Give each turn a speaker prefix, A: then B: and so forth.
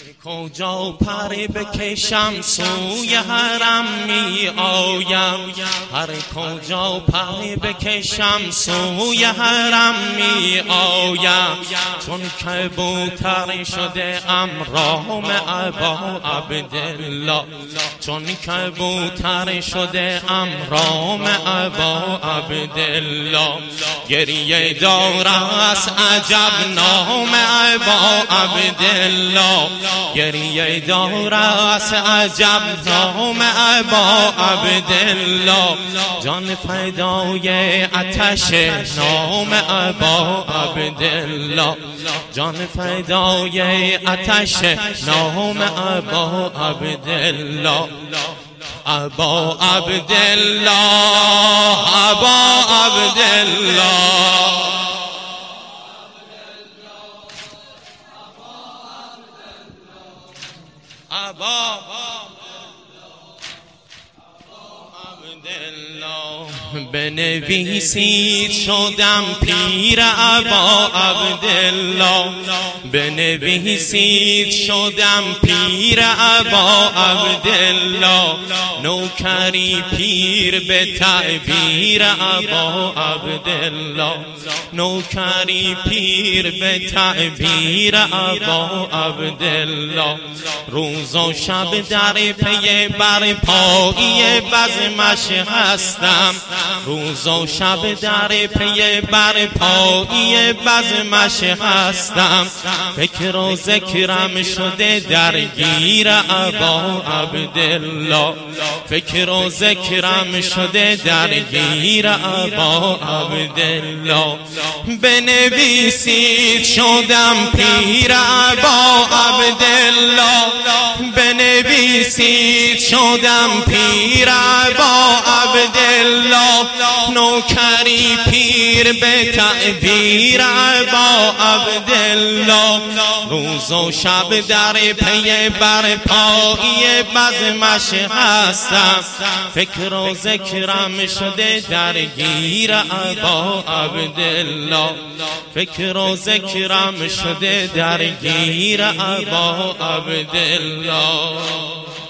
A: کجا پر بکشم سوی حرم می آیم، هر کجا پر بکشم سوی حرم می آیم. چون کبوتر شده ام رام ابا عبدالله، چون کبوتر شده ام رام ابا عبدالله. گریه دارست عجب نام ابا عبدالله، گریه دارست عجب نام ابا عبدالله. جان فدای آتش نام ابا عبدالله، جان فدای آتش نام ابا عبدالله. ابا عبدالله، ابا عبدالله، ابا عبدالله. بنویسید شدم پیر ابا عبدالله، بنویسید شدم پیر ابا عبدالله. نوکری پیر به تعبیر ابا عبدالله، نوکری پیر به تعبیر ابا عبدالله. روز و شب در پی برپایی بزمش هستم، روز و شب در پی برپایی بزمش هستم. فکر و ذکرم شده درگیر ابا عبدالله، فکر و ذکرم شده درگیر ابا عبدالله. بنویسید شدم پیر ابا عبدالله، بنویسید شدم پیر ابا عبدالله. نوکری پیر به تعبیر ابا عبدالله. روز و شب در پی برپایی بزمش هستم، فکر و ذکرم شده درگیر ابا عبدالله، فکر و ذکرم شده درگیر ابا عبدالله.